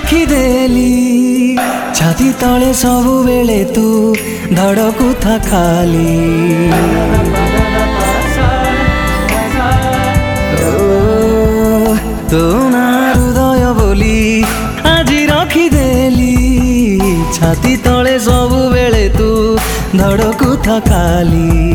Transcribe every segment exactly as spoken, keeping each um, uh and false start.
रखिदेली छाती तले सबु बेले तू धड़कू था खाली तो ना हृदय बोली आज रखिदेली छाती तले सबु बेले तू धड़कू था खाली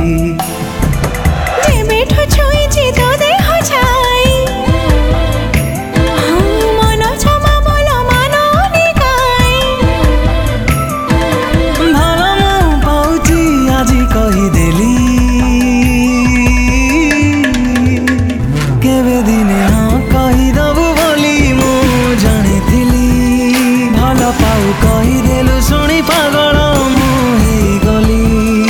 कहीदेलु शुणी पागल गली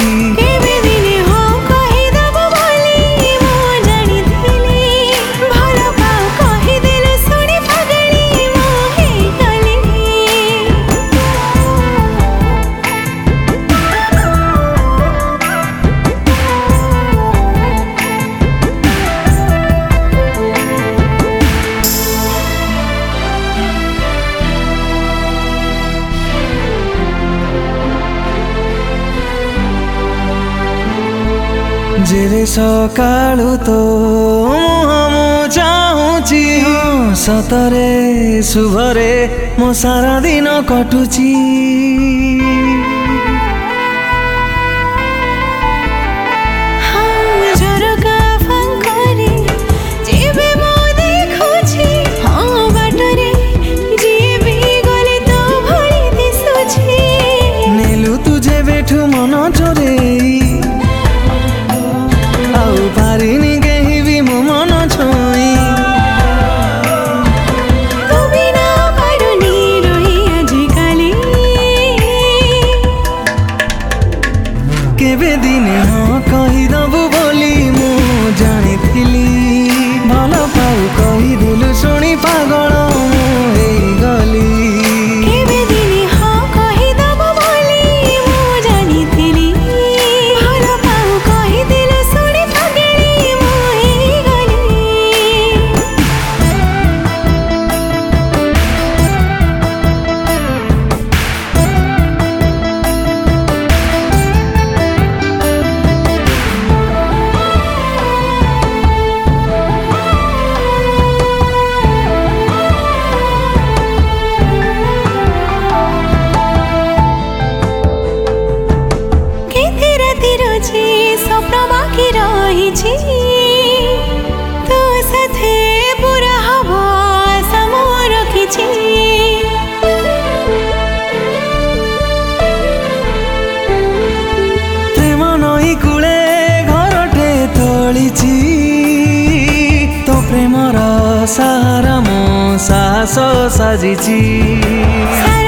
जेरे सकाळु तो मु चाहूची हाँ सतरे शुभरे मो सारा दिन कटुची नेलु तुझे बैठू मन चोरे पारिनी कहीं भी मो मन छोई तू बिना पारुनी रोही आजिकाली केबे दिने हाँ कहीदबु बोली मु जानी भल पाऊ कहीदेलु शुणी पागल गली स्वप्न बाकी रही तो साथे पूरा हवा समो रखी प्रेम नई कूले घरटे तोली तो प्रेमर सारा मो साहस साजिची।